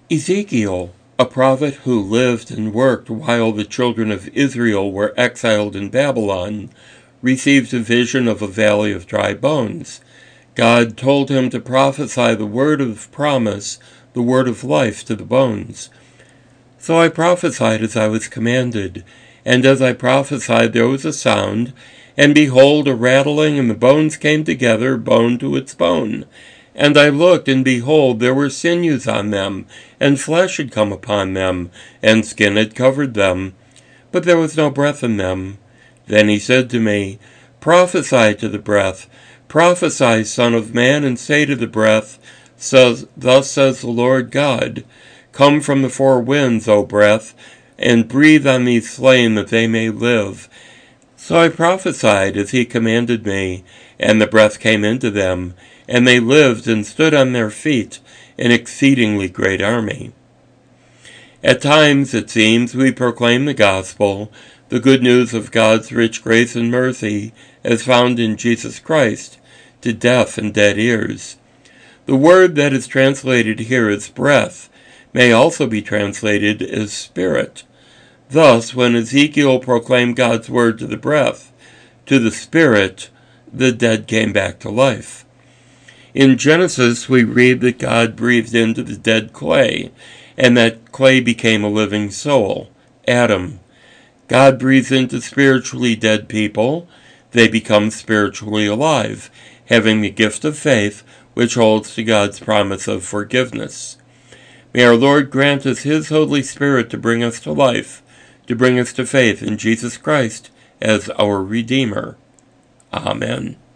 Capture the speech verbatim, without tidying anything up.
Ezekiel, a prophet who lived and worked while the children of Israel were exiled in Babylon, received a vision of a valley of dry bones. God told him to prophesy the word of promise, the word of life to the bones. So I prophesied as I was commanded, and as I prophesied there was a sound, and behold, a rattling, and the bones came together, bone to its bone. And I looked, and behold, there were sinews on them, and flesh had come upon them, and skin had covered them, but there was no breath in them. Then he said to me, Prophesy to the breath, prophesy, Son of man, and say to the breath, says, Thus says the Lord God, Come from the four winds, O breath, and breathe on these slain that they may live. So I prophesied as he commanded me, and the breath came into them, and they lived and stood on their feet, an exceedingly great army. At times, it seems, we proclaim the gospel, the good news of God's rich grace and mercy, as found in Jesus Christ, to deaf and dead ears. The word that is translated here as breath may also be translated as spirit. Thus, when Ezekiel proclaimed God's word to the breath, to the spirit, the dead came back to life. In Genesis, we read that God breathed into the dead clay, and that clay became a living soul, Adam. God breathes into spiritually dead people. They become spiritually alive, having the gift of faith, which holds to God's promise of forgiveness. May our Lord grant us His Holy Spirit to bring us to life, to bring us to faith in Jesus Christ as our Redeemer. Amen.